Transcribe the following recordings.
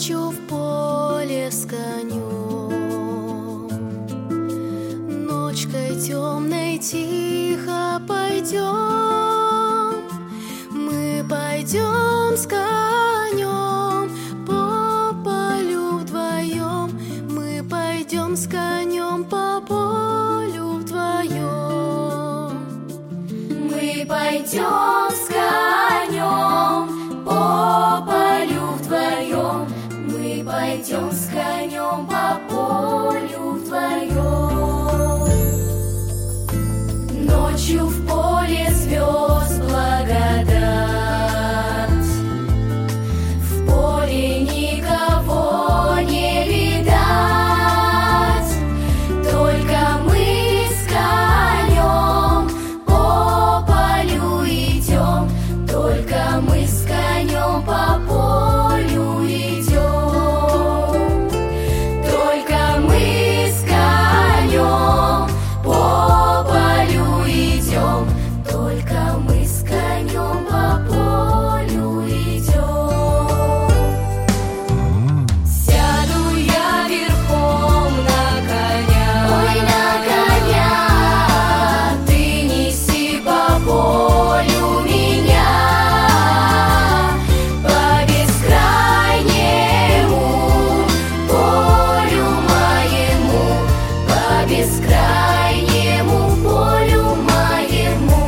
Ночью в поле с конем, ночкой темной тихо пойдем. Мы пойдем с конем по полю вдвоем. Мы пойдем с конем по полю вдвоем. Мы пойдем с конем по полю вдвоем. Мы пойдем с конем по полю вдвоем. Ночью в поле звезд благодать, в поле никого не видать. Только мы с конем по полю идем. Только мы с конем по полю идем. Только мы с конем по полю идем. Только мы с конем по полю идем. Сяду я верхом на коня, ой, на коня. Ты неси по полю меня, по бескрайнему полю моему, по бескрайнему полю моему,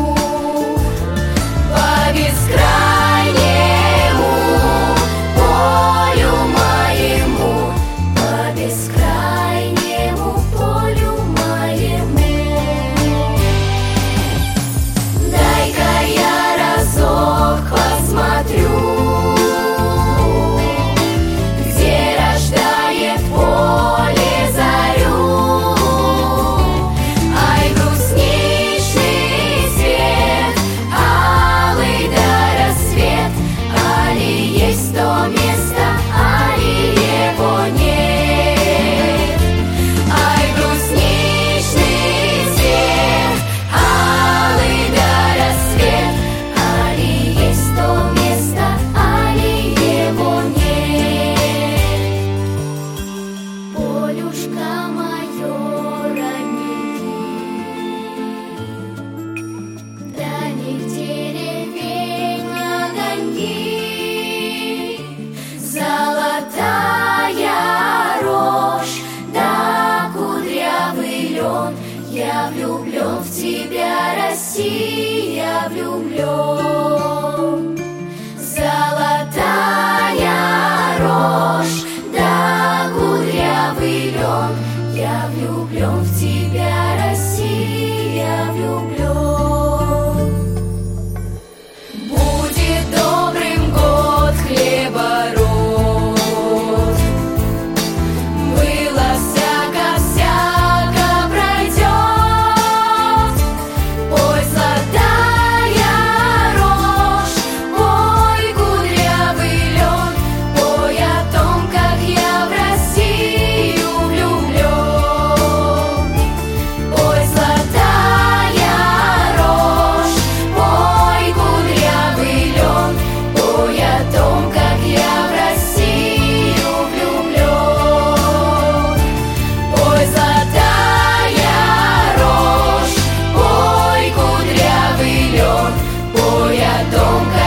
по бескрайнему полю моему, по бескрайнему полю моему. Дай-ка я разок посмотрю, где рождает поле зарю. Ай, грустнейший свет, алый да рассвет. Али есть то место, али его нет. Ай, грустнейший свет, алый да рассвет. Али есть то место, али его нет. Полюшка мое раненький, дальних деревень огоньки. Золотая рожь да кудрявый лен. Я влюблен в тебя, Россия, влюблен. Золотая рожь да кудрявый лен. Я влюблен в тебя, Россия, влюблен. Будет добрым год хлебород. Было всяко пройдет. Ой, золотая рожь, ой, кудрявый лен. Ой, о том, как я в Россию влюблен. Ой, золотая рожь, ой, кудрявый лен. Ой, о том, как я в Россию влюблен. Ой, золотая рожь, ой, кудрявый лен. Ой, о том,